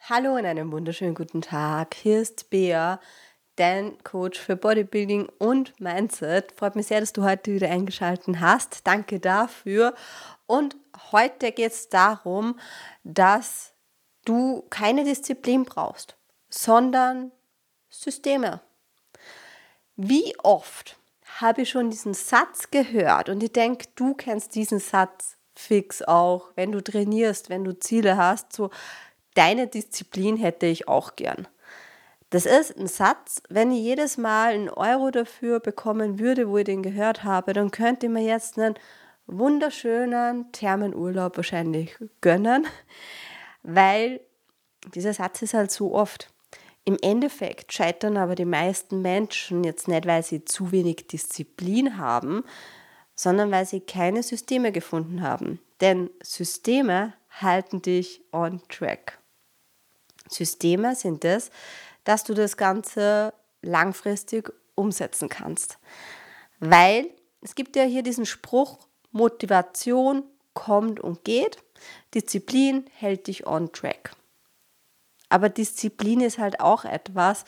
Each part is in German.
Hallo und einen wunderschönen guten Tag. Hier ist Bea, dein Coach für Bodybuilding und Mindset. Freut mich sehr, dass du heute wieder eingeschaltet hast. Danke dafür. Und heute geht es darum, dass du keine Disziplin brauchst, sondern Systeme. Wie oft habe ich schon diesen Satz gehört und ich denke, du kennst diesen Satz fix auch, wenn du trainierst, wenn du Ziele hast, so deine Disziplin hätte ich auch gern. Das ist ein Satz, wenn ich jedes Mal einen Euro dafür bekommen würde, wo ich den gehört habe, dann könnte ich mir jetzt einen wunderschönen Thermenurlaub wahrscheinlich gönnen, weil dieser Satz ist halt so oft. Im Endeffekt scheitern aber die meisten Menschen jetzt nicht, weil sie zu wenig Disziplin haben, sondern weil sie keine Systeme gefunden haben. Denn Systeme halten dich on track. Systeme sind es, dass du das Ganze langfristig umsetzen kannst. Weil es gibt ja hier diesen Spruch, Motivation kommt und geht, Disziplin hält dich on track. Aber Disziplin ist halt auch etwas,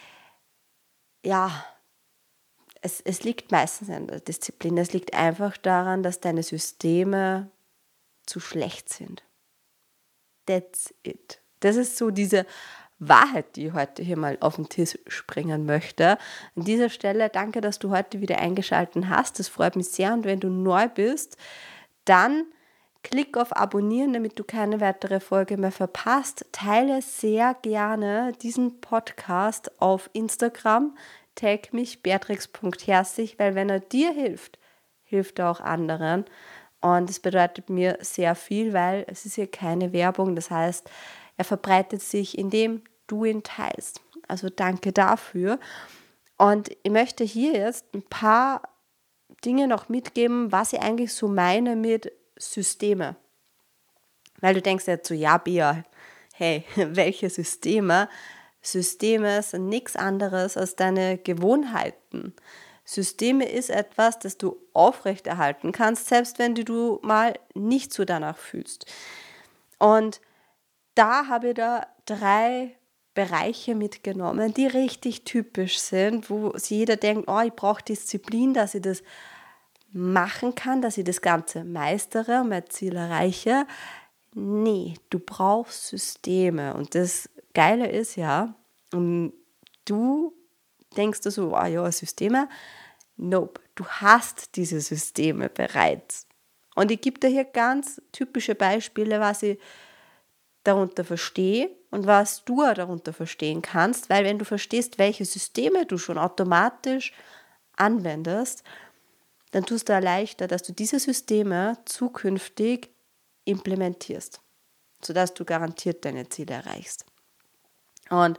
ja, es liegt meistens an der Disziplin. Es liegt einfach daran, dass deine Systeme zu schlecht sind. That's it. Das ist so diese Wahrheit, die ich heute hier mal auf den Tisch springen möchte. An dieser Stelle danke, dass du heute wieder eingeschaltet hast. Das freut mich sehr. Und wenn du neu bist, dann klick auf Abonnieren, damit du keine weitere Folge mehr verpasst. Teile sehr gerne diesen Podcast auf Instagram. Tag mich beatrix.herzig, weil wenn er dir hilft, hilft er auch anderen. Und es bedeutet mir sehr viel, weil es ist hier keine Werbung. Das heißt, er verbreitet sich, indem du ihn teilst. Also danke dafür. Und ich möchte hier jetzt ein paar Dinge noch mitgeben, was ich eigentlich so meine mit Systeme. Weil du denkst jetzt so, ja Bea, hey, welche Systeme? Systeme sind nichts anderes als deine Gewohnheiten. Systeme ist etwas, das du aufrechterhalten kannst, selbst wenn du mal nicht so danach fühlst. Und da habe ich da 3 Bereiche mitgenommen, die richtig typisch sind, wo sich jeder denkt, oh, ich brauche Disziplin, dass ich das machen kann, dass ich das Ganze meistere und mein Ziel erreiche. Nee, du brauchst Systeme. Und das Geile ist ja, du denkst du so, ah ja, Systeme. Nope, du hast diese Systeme bereits. Und ich gebe dir hier ganz typische Beispiele, was ich darunter verstehe und was du darunter verstehen kannst, weil wenn du verstehst, welche Systeme du schon automatisch anwendest, dann tust du leichter, dass du diese Systeme zukünftig implementierst, sodass du garantiert deine Ziele erreichst. Und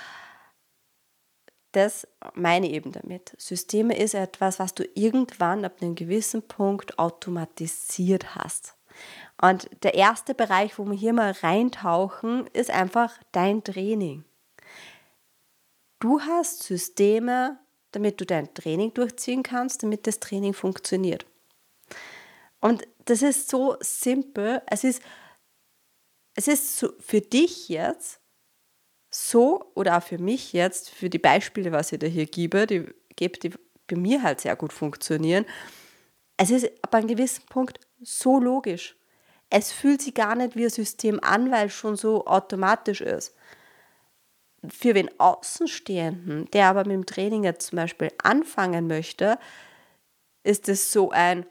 das meine ich eben damit. Systeme ist etwas, was du irgendwann ab einem gewissen Punkt automatisiert hast. Und der erste Bereich, wo wir hier mal reintauchen, ist einfach dein Training. Du hast Systeme, damit du dein Training durchziehen kannst, damit das Training funktioniert. Und das ist so simpel. Es ist so für dich jetzt so, oder auch für mich jetzt, für die Beispiele, was ich da hier gebe, die bei mir halt sehr gut funktionieren. Es ist ab einem gewissen Punkt so logisch. Es fühlt sich gar nicht wie ein System an, weil es schon so automatisch ist. Für den Außenstehenden, der aber mit dem Training jetzt zum Beispiel anfangen möchte, ist es so ein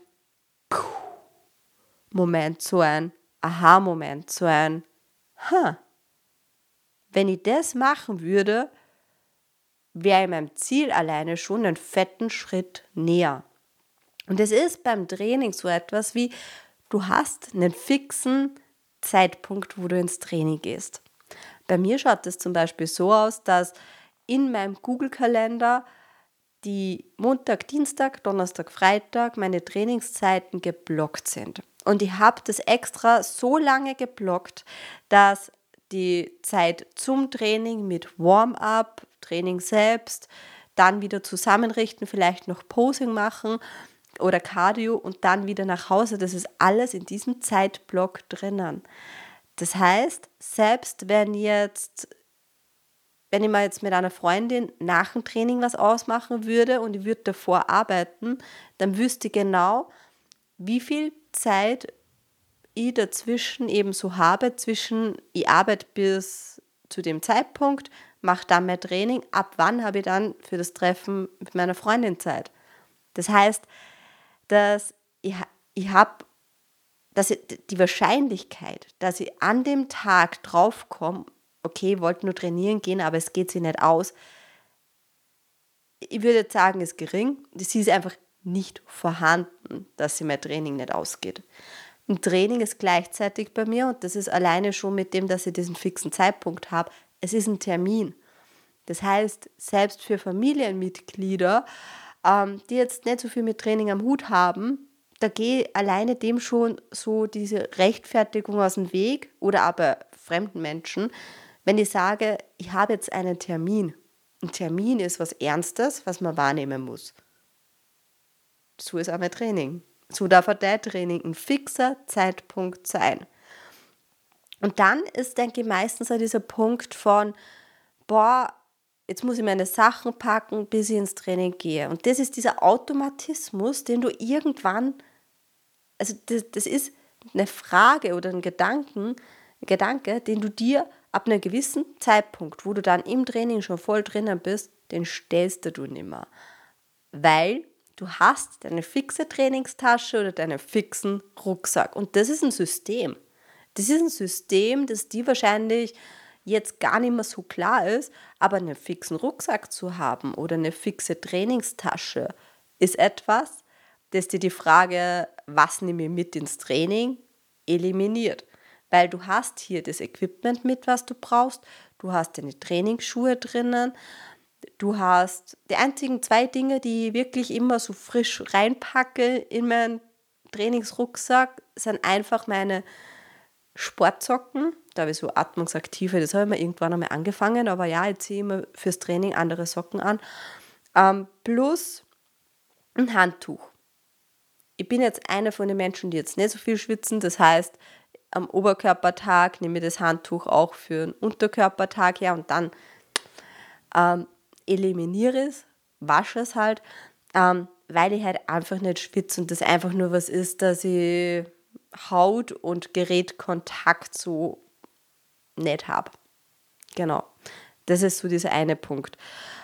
Moment, so ein Aha-Moment, so ein wenn ich das machen würde, wäre ich meinem Ziel alleine schon einen fetten Schritt näher. Und es ist beim Training so etwas wie, du hast einen fixen Zeitpunkt, wo du ins Training gehst. Bei mir schaut es zum Beispiel so aus, dass in meinem Google-Kalender die Montag, Dienstag, Donnerstag, Freitag meine Trainingszeiten geblockt sind. Und ich habe das extra so lange geblockt, dass die Zeit zum Training mit Warm-up, Training selbst, dann wieder zusammenrichten, vielleicht noch Posing machen oder Cardio und dann wieder nach Hause. Das ist alles in diesem Zeitblock drinnen. Das heißt, selbst wenn ich mal jetzt mit einer Freundin nach dem Training was ausmachen würde und ich würde davor arbeiten, dann wüsste ich genau, wie viel Zeit ich dazwischen eben so habe, zwischen ich arbeite bis zu dem Zeitpunkt, mache dann mein Training, ab wann habe ich dann für das Treffen mit meiner Freundin Zeit. Das heißt, dass ich habe, dass die Wahrscheinlichkeit, dass ich an dem Tag draufkomme, okay, ich wollte nur trainieren gehen, aber es geht sich nicht aus, ich würde jetzt sagen, ist gering. Das ist einfach nicht vorhanden, dass sich mein Training nicht ausgeht. Ein Training ist gleichzeitig bei mir und das ist alleine schon mit dem, dass ich diesen fixen Zeitpunkt habe. Es ist ein Termin. Das heißt, selbst für Familienmitglieder, die jetzt nicht so viel mit Training am Hut haben, da gehe alleine dem schon so diese Rechtfertigung aus dem Weg oder aber fremden Menschen, wenn ich sage, ich habe jetzt einen Termin. Ein Termin ist was Ernstes, was man wahrnehmen muss. So ist auch mein Training. So darf auch dein Training ein fixer Zeitpunkt sein. Und dann ist, denke ich, meistens auch dieser Punkt von, jetzt muss ich meine Sachen packen, bis ich ins Training gehe. Und das ist dieser Automatismus, den du irgendwann, also das ist eine Frage oder ein Gedanke, den du dir ab einem gewissen Zeitpunkt, wo du dann im Training schon voll drinnen bist, den stellst du nicht mehr. Weil du hast deine fixe Trainingstasche oder deinen fixen Rucksack. Und das ist ein System. Das ist ein System, das dir wahrscheinlich jetzt gar nicht mehr so klar ist, aber einen fixen Rucksack zu haben oder eine fixe Trainingstasche ist etwas, das dir die Frage, was nehme ich mit ins Training, eliminiert. Weil du hast hier das Equipment mit, was du brauchst, du hast deine Trainingsschuhe drinnen, du hast die einzigen 2 Dinge, die ich wirklich immer so frisch reinpacke in meinen Trainingsrucksack, sind einfach meine Sportsocken, da habe ich so atmungsaktive, das habe ich mir irgendwann einmal angefangen, aber ja, ich ziehe immer fürs Training andere Socken an, plus ein Handtuch. Ich bin jetzt eine von den Menschen, die jetzt nicht so viel schwitzen, das heißt, am Oberkörpertag nehme ich das Handtuch auch für den Unterkörpertag her und dann eliminiere es, wasche es halt, weil ich halt einfach nicht schwitze und das einfach nur was ist, dass ich Haut- und Gerätkontakt so nicht habe. Genau, das ist so dieser eine Punkt.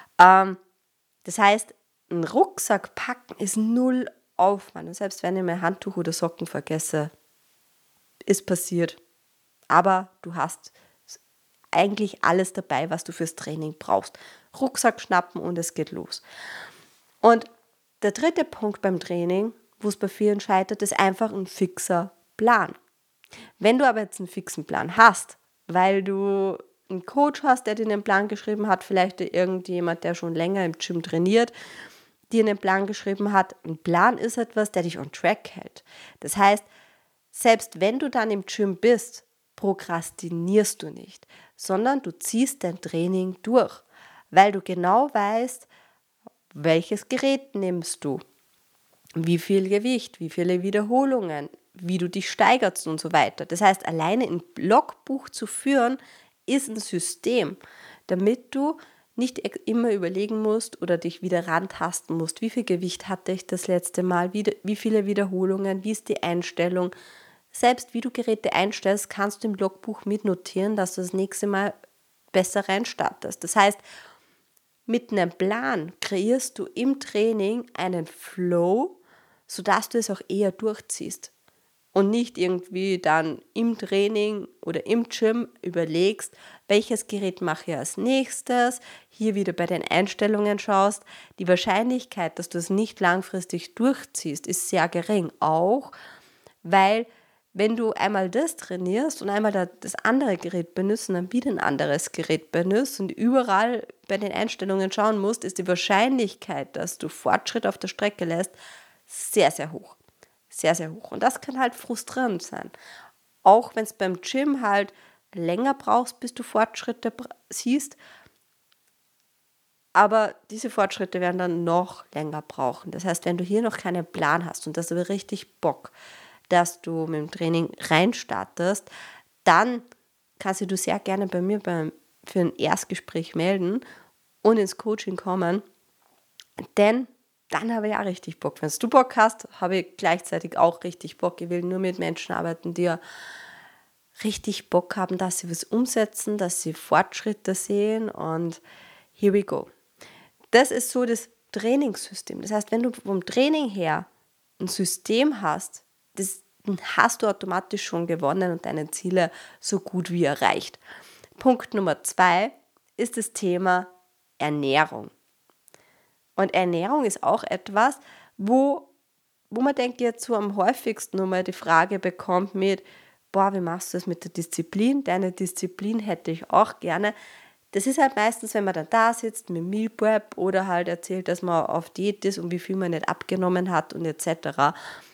Das heißt, ein Rucksack packen ist null Aufwand. Und selbst wenn ich mein Handtuch oder Socken vergesse, ist passiert. Aber du hast eigentlich alles dabei, was du fürs Training brauchst. Rucksack schnappen und es geht los. Und der dritte Punkt beim Training, wo es bei vielen scheitert, ist einfach ein fixer Plan. Wenn du aber jetzt einen fixen Plan hast, weil du einen Coach hast, der dir einen Plan geschrieben hat, vielleicht irgendjemand, der schon länger im Gym trainiert, dir einen Plan geschrieben hat. Ein Plan ist etwas, der dich on track hält. Das heißt, selbst wenn du dann im Gym bist, prokrastinierst du nicht, sondern du ziehst dein Training durch, weil du genau weißt, welches Gerät nimmst du, wie viel Gewicht, wie viele Wiederholungen, wie du dich steigerst und so weiter. Das heißt, alleine ein Logbuch zu führen, ist ein System, damit du nicht immer überlegen musst oder dich wieder rantasten musst, wie viel Gewicht hatte ich das letzte Mal, wie viele Wiederholungen, wie ist die Einstellung. Selbst wie du Geräte einstellst, kannst du im Logbuch mitnotieren, dass du das nächste Mal besser reinstartest. Das heißt, mit einem Plan kreierst du im Training einen Flow, sodass du es auch eher durchziehst und nicht irgendwie dann im Training oder im Gym überlegst, welches Gerät mache ich als nächstes, hier wieder bei den Einstellungen schaust. Die Wahrscheinlichkeit, dass du es nicht langfristig durchziehst, ist sehr gering, auch weil wenn du einmal das trainierst und einmal das andere Gerät benutzt und dann wieder ein anderes Gerät benutzt und überall bei den Einstellungen schauen musst, ist die Wahrscheinlichkeit, dass du Fortschritt auf der Strecke lässt, sehr, sehr hoch. Sehr, sehr hoch. Und das kann halt frustrierend sein. Auch wenn es beim Gym halt länger brauchst, bis du Fortschritte siehst, aber diese Fortschritte werden dann noch länger brauchen. Das heißt, wenn du hier noch keinen Plan hast und das aber richtig Bock, dass du mit dem Training reinstartest, dann kannst du sehr gerne bei mir für ein Erstgespräch melden und ins Coaching kommen, denn dann habe ich auch richtig Bock. Wenn du Bock hast, habe ich gleichzeitig auch richtig Bock. Ich will nur mit Menschen arbeiten, die ja richtig Bock haben, dass sie was umsetzen, dass sie Fortschritte sehen und here we go. Das ist so das Trainingssystem. Das heißt, wenn du vom Training her ein System hast, das hast du automatisch schon gewonnen und deine Ziele so gut wie erreicht. Punkt Nummer 2 ist das Thema Ernährung. Und Ernährung ist auch etwas, wo man denkt, jetzt so am häufigsten nur mal die Frage bekommt mit, wie machst du das mit der Disziplin? Deine Disziplin hätte ich auch gerne. Das ist halt meistens, wenn man dann da sitzt mit Meal Prep oder halt erzählt, dass man auf Diät ist und wie viel man nicht abgenommen hat und etc.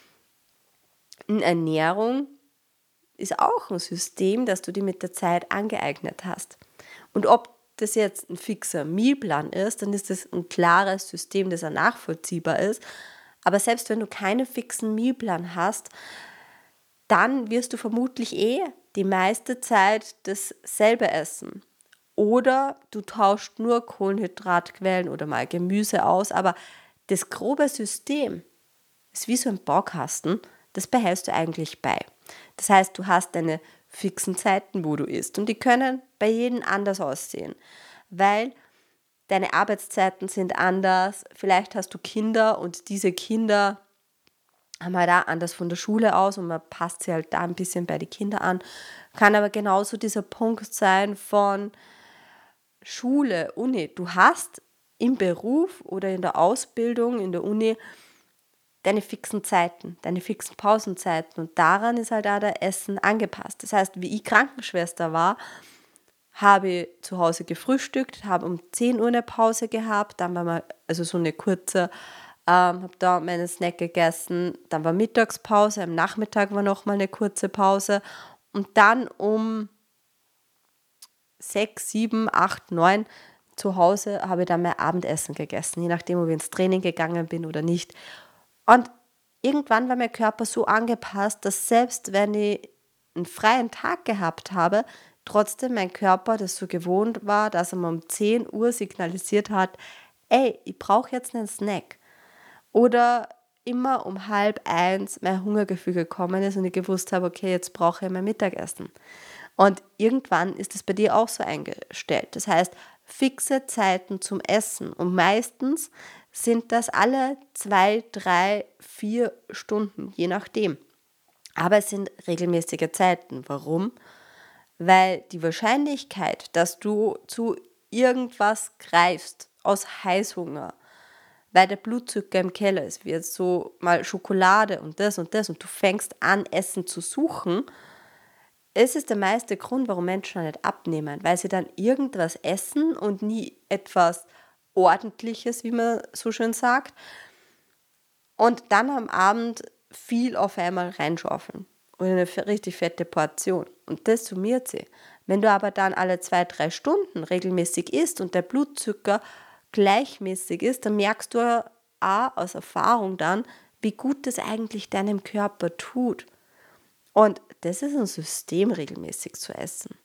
Und Ernährung ist auch ein System, das du dir mit der Zeit angeeignet hast. Und ob das jetzt ein fixer Mealplan ist, dann ist das ein klares System, das auch nachvollziehbar ist. Aber selbst wenn du keinen fixen Mealplan hast, dann wirst du vermutlich die meiste Zeit dasselbe essen. Oder du tauscht nur Kohlenhydratquellen oder mal Gemüse aus. Aber das grobe System ist wie so ein Baukasten, das behältst du eigentlich bei. Das heißt, du hast deine fixen Zeiten, wo du isst. Und die können bei jedem anders aussehen, weil deine Arbeitszeiten sind anders. Vielleicht hast du Kinder und diese Kinder haben halt auch anders von der Schule aus und man passt sie halt da ein bisschen bei den Kindern an. Kann aber genauso dieser Punkt sein von Schule, Uni. Du hast im Beruf oder in der Ausbildung, in der Uni deine fixen Zeiten, deine fixen Pausenzeiten und daran ist halt auch das Essen angepasst. Das heißt, wie ich Krankenschwester war, habe ich zu Hause gefrühstückt, habe um 10 Uhr eine Pause gehabt, dann war mal, also so eine kurze, habe da meinen Snack gegessen, dann war Mittagspause, am Nachmittag war nochmal eine kurze Pause und dann um 6, 7, 8, 9 zu Hause habe ich dann mein Abendessen gegessen, je nachdem, ob ich ins Training gegangen bin oder nicht. Und irgendwann war mein Körper so angepasst, dass selbst wenn ich einen freien Tag gehabt habe, trotzdem mein Körper das so gewohnt war, dass er mir um 10 Uhr signalisiert hat, ey, ich brauche jetzt einen Snack. Oder immer um 12:30 mein Hungergefühl gekommen ist und ich gewusst habe, okay, jetzt brauche ich mein Mittagessen. Und irgendwann ist es bei dir auch so eingestellt. Das heißt, fixe Zeiten zum Essen und meistens sind das alle 2, 3, 4 Stunden, je nachdem. Aber es sind regelmäßige Zeiten. Warum? Weil die Wahrscheinlichkeit, dass du zu irgendwas greifst aus Heißhunger, weil der Blutzucker im Keller ist, wie jetzt so mal Schokolade und das und du fängst an, Essen zu suchen, es ist der meiste Grund, warum Menschen nicht abnehmen, weil sie dann irgendwas essen und nie etwas Ordentliches, wie man so schön sagt, und dann am Abend viel auf einmal reinschaufeln und eine richtig fette Portion. Und das summiert sie. Wenn du aber dann alle 2, 3 Stunden regelmäßig isst und der Blutzucker gleichmäßig ist, dann merkst du auch aus Erfahrung dann, wie gut das eigentlich deinem Körper tut. Und das ist ein System, regelmäßig zu essen.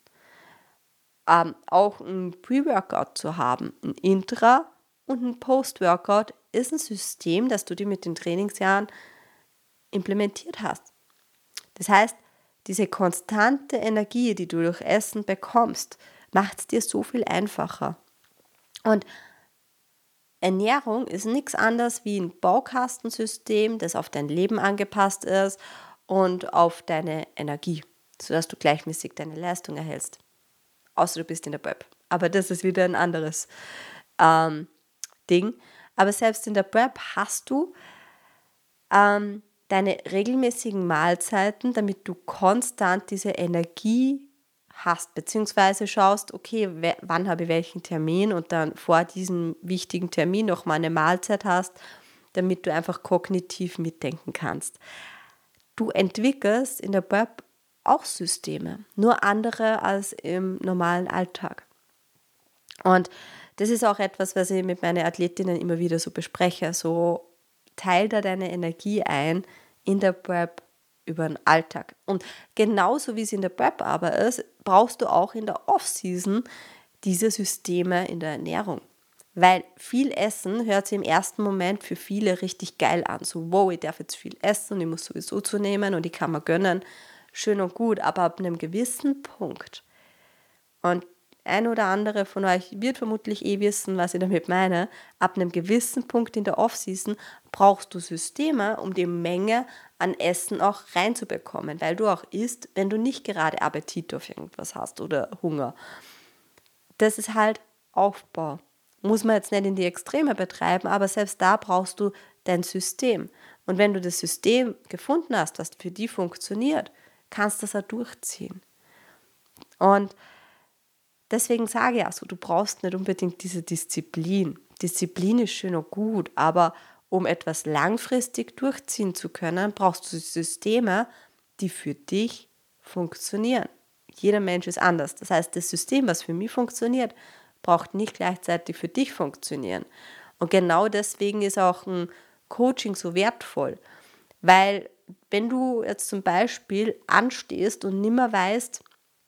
Auch ein Pre-Workout zu haben, ein Intra- und ein Post-Workout ist ein System, das du dir mit den Trainingsjahren implementiert hast. Das heißt, diese konstante Energie, die du durch Essen bekommst, macht es dir so viel einfacher. Und Ernährung ist nichts anderes wie ein Baukastensystem, das auf dein Leben angepasst ist und auf deine Energie, sodass du gleichmäßig deine Leistung erhältst. Außer du bist in der Prep. Aber das ist wieder ein anderes Ding. Aber selbst in der Prep hast du deine regelmäßigen Mahlzeiten, damit du konstant diese Energie hast, beziehungsweise schaust, okay, wann habe ich welchen Termin und dann vor diesem wichtigen Termin noch mal eine Mahlzeit hast, damit du einfach kognitiv mitdenken kannst. Du entwickelst in der Prep auch Systeme, nur andere als im normalen Alltag. Und das ist auch etwas, was ich mit meinen Athletinnen immer wieder so bespreche, so teil da deine Energie ein in der Prep über den Alltag. Und genauso wie es in der Prep aber ist, brauchst du auch in der Off-Season diese Systeme in der Ernährung. Weil viel Essen hört sich im ersten Moment für viele richtig geil an. So, wow, ich darf jetzt viel essen und ich muss sowieso zunehmen und ich kann mir gönnen. Schön und gut, aber ab einem gewissen Punkt. Und ein oder andere von euch wird vermutlich wissen, was ich damit meine. Ab einem gewissen Punkt in der Off-Season brauchst du Systeme, um die Menge an Essen auch reinzubekommen, weil du auch isst, wenn du nicht gerade Appetit auf irgendwas hast oder Hunger. Das ist halt Aufbau. Muss man jetzt nicht in die Extreme betreiben, aber selbst da brauchst du dein System. Und wenn du das System gefunden hast, was für die funktioniert, kannst du das auch durchziehen. Und deswegen sage ich also, du brauchst nicht unbedingt diese Disziplin. Disziplin ist schön und gut, aber um etwas langfristig durchziehen zu können, brauchst du Systeme, die für dich funktionieren. Jeder Mensch ist anders. Das heißt, das System, was für mich funktioniert, braucht nicht gleichzeitig für dich funktionieren. Und genau deswegen ist auch ein Coaching so wertvoll. Weil wenn du jetzt zum Beispiel anstehst und nimmer weißt,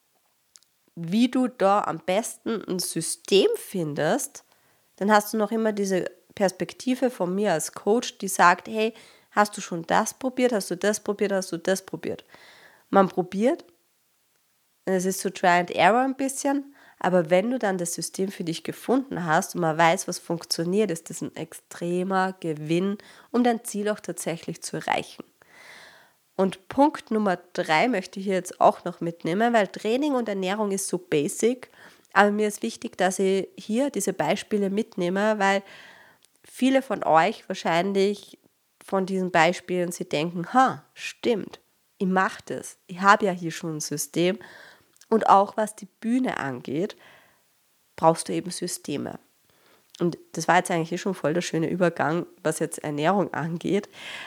wie du da am besten ein System findest, dann hast du noch immer diese Perspektive von mir als Coach, die sagt, hey, hast du schon das probiert, hast du das probiert, hast du das probiert. Man probiert, es ist so Try and Error ein bisschen, aber wenn du dann das System für dich gefunden hast und man weiß, was funktioniert, ist das ein extremer Gewinn, um dein Ziel auch tatsächlich zu erreichen. Und Punkt Nummer 3 möchte ich hier jetzt auch noch mitnehmen, weil Training und Ernährung ist so basic, aber mir ist wichtig, dass ich hier diese Beispiele mitnehme, weil viele von euch wahrscheinlich von diesen Beispielen sie denken, stimmt, ich mache das, ich habe ja hier schon ein System. Und auch was die Bühne angeht, brauchst du eben Systeme. Und das war jetzt eigentlich schon voll der schöne Übergang, was jetzt Ernährung angeht.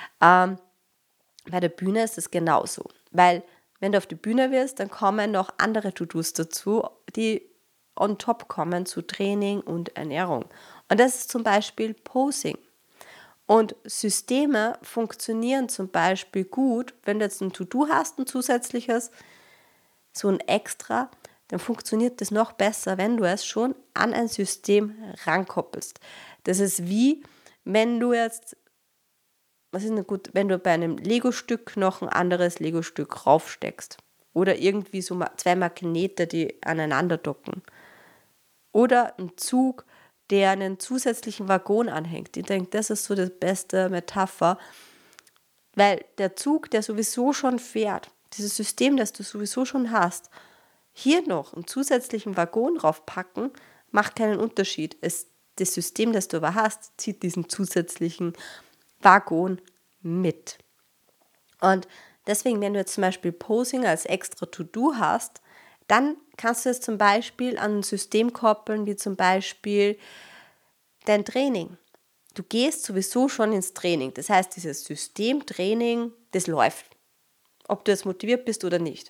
Bei der Bühne ist es genauso. Weil wenn du auf die Bühne wirst, dann kommen noch andere To-Dos dazu, die on top kommen zu Training und Ernährung. Und das ist zum Beispiel Posing. Und Systeme funktionieren zum Beispiel gut, wenn du jetzt ein To-Do hast, ein zusätzliches, so ein Extra, dann funktioniert das noch besser, wenn du es schon an ein System rankoppelst. Das ist wie, wenn du jetzt, was ist denn gut, wenn du bei einem Lego-Stück noch ein anderes Lego-Stück raufsteckst. Oder irgendwie so 2 Magnete, die aneinander docken. Oder ein Zug, der einen zusätzlichen Waggon anhängt. Ich denke, das ist so die beste Metapher, weil der Zug, der sowieso schon fährt, dieses System, das du sowieso schon hast, hier noch einen zusätzlichen Waggon draufpacken, macht keinen Unterschied. Das System, das du aber hast, zieht diesen zusätzlichen Waggon mit. Und deswegen, wenn du jetzt zum Beispiel Posing als extra To-Do hast, dann kannst du es zum Beispiel an ein System koppeln, wie zum Beispiel dein Training. Du gehst sowieso schon ins Training. Das heißt, dieses Systemtraining, das läuft. Ob du jetzt motiviert bist oder nicht.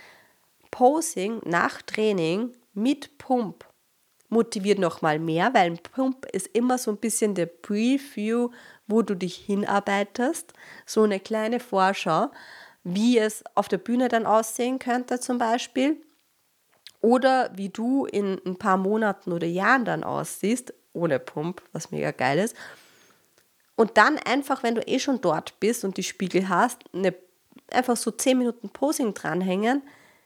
Posing nach Training mit Pump motiviert nochmal mehr, weil ein Pump ist immer so ein bisschen der Preview, wo du dich hinarbeitest. So eine kleine Vorschau, wie es auf der Bühne dann aussehen könnte zum Beispiel. Oder wie du in ein paar Monaten oder Jahren dann aussiehst, ohne Pump, was mega geil ist. Und dann einfach, wenn du schon dort bist und die Spiegel hast, einfach so 10 Minuten Posing dranhängen,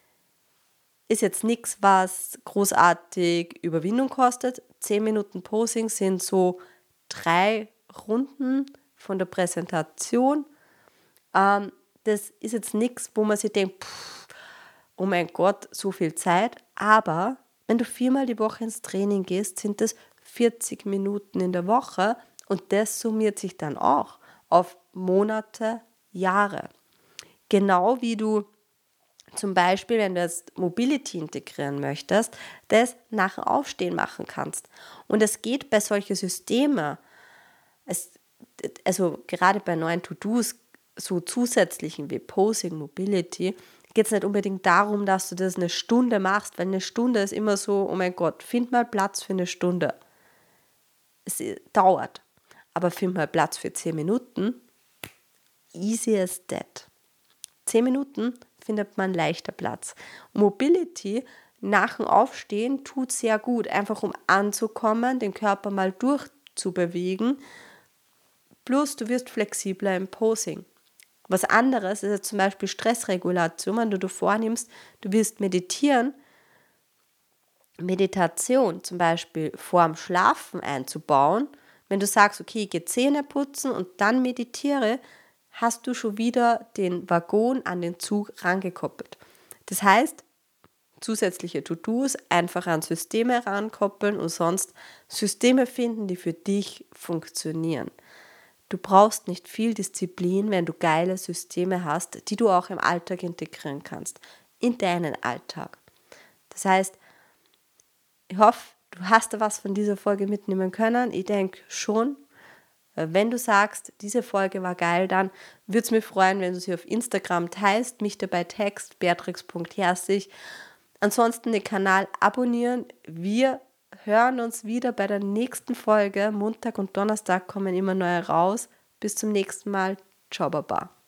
ist jetzt nichts, was großartig Überwindung kostet. 10 Minuten Posing sind so 3 Runden von der Präsentation. Das ist jetzt nichts, wo man sich denkt, oh mein Gott, so viel Zeit. Aber wenn du 4-mal die Woche ins Training gehst, sind das 40 Minuten in der Woche und das summiert sich dann auch auf Monate, Jahre. Genau wie du zum Beispiel, wenn du jetzt Mobility integrieren möchtest, das nach dem Aufstehen machen kannst. Und es geht bei solchen Systemen, also gerade bei neuen To-Dos, so zusätzlichen wie Posing, Mobility, geht es nicht unbedingt darum, dass du das eine Stunde machst, weil eine Stunde ist immer so, oh mein Gott, find mal Platz für eine Stunde. Es dauert, aber find mal Platz für 10 Minuten, easy as that. 10 Minuten findet man leichter Platz. Mobility nach dem Aufstehen tut sehr gut, einfach um anzukommen, den Körper mal durchzubewegen. Plus du wirst flexibler im Posing. Was anderes ist ja zum Beispiel Stressregulation, wenn du dir vornimmst, du wirst meditieren, Meditation zum Beispiel vorm Schlafen einzubauen. Wenn du sagst, okay, ich gehe Zähne putzen und dann meditiere, hast du schon wieder den Waggon an den Zug rangekoppelt. Das heißt, zusätzliche To-Dos einfach an Systeme rankoppeln und sonst Systeme finden, die für dich funktionieren. Du brauchst nicht viel Disziplin, wenn du geile Systeme hast, die du auch im Alltag integrieren kannst, in deinen Alltag. Das heißt, ich hoffe, du hast da was von dieser Folge mitnehmen können. Ich denke schon. Wenn du sagst, diese Folge war geil, dann würde es mich freuen, wenn du sie auf Instagram teilst, mich dabei text, beatrix.herzig. Ansonsten den Kanal abonnieren. Wir hören uns wieder bei der nächsten Folge. Montag und Donnerstag kommen immer neue raus. Bis zum nächsten Mal. Ciao, Baba.